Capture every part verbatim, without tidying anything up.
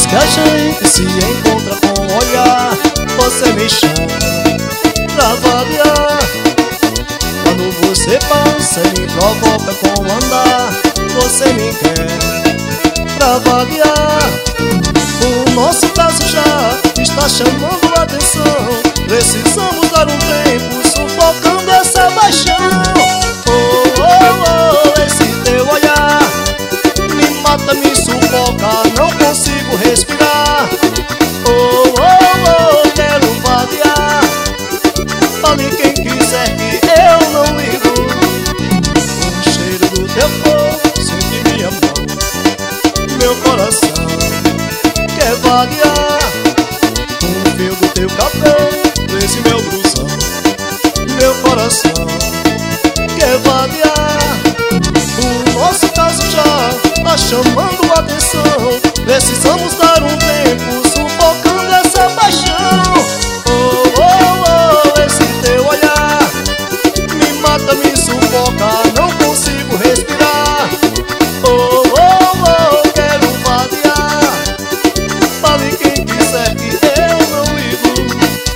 que a gente se encontra com um olhar, você me chama pra variar. Quando você passa e me provoca com o andar, você me quer pra variar. O nosso caso já está chamando a atenção, precisamos dar um tempo sufocando essa paixão. Oh, oh, oh, esse teu olhar me mata, me sufoca, não consigo respirar. Oh, oh, oh, quero variar. Fale quem quiser que eu não ligo. O cheiro do teu corpo sente minha mão, meu coração quer variar. O fio do teu cabelo, esse meu blusão, meu coração quer variar. O nosso caso já tá chamando a atenção, precisamos dar um tempo sufocando essa paixão. Oh, oh, oh, esse teu olhar me mata, me sufoca, não consigo respirar. Oh, oh, oh, quero variar. Fale quem quiser que eu não ligo.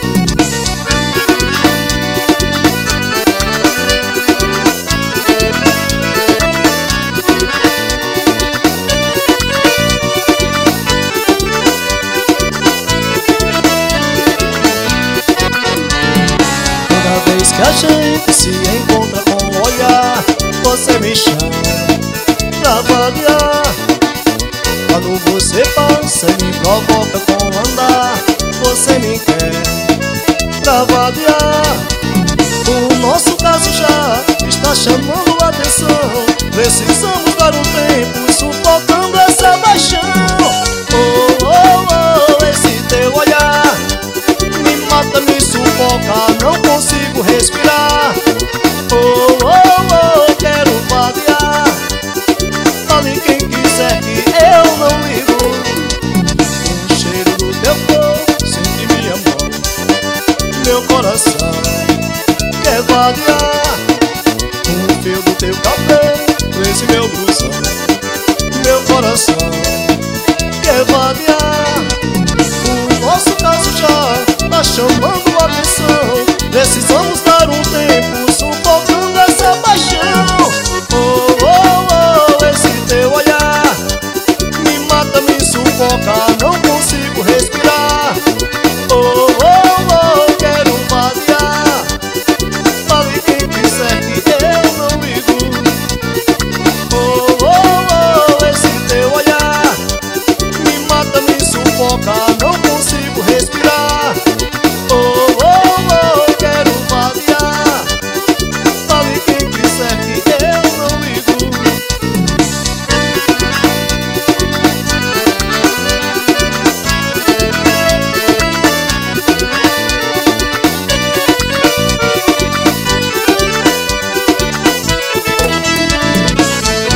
Toda vez que a gente se encontra com um olhar, você me chama pra variar. Quando você passa e me provoca com o andar, você me quer pra variar. O nosso caso já está chamando a atenção, precisamos dar um tempo sufocando essa paixão. Oh, oh, oh, esse teu olhar me mata, me sufoca, não consigo respirar. Oh, oh, oh, quero variar. Fale quem quiser que eu não ligo. O cheiro do teu corpo sente minha mão, meu coração quer variar. O fio do teu cabelo, esse meu blusão, meu coração quer variar. O nosso caso já tá chamando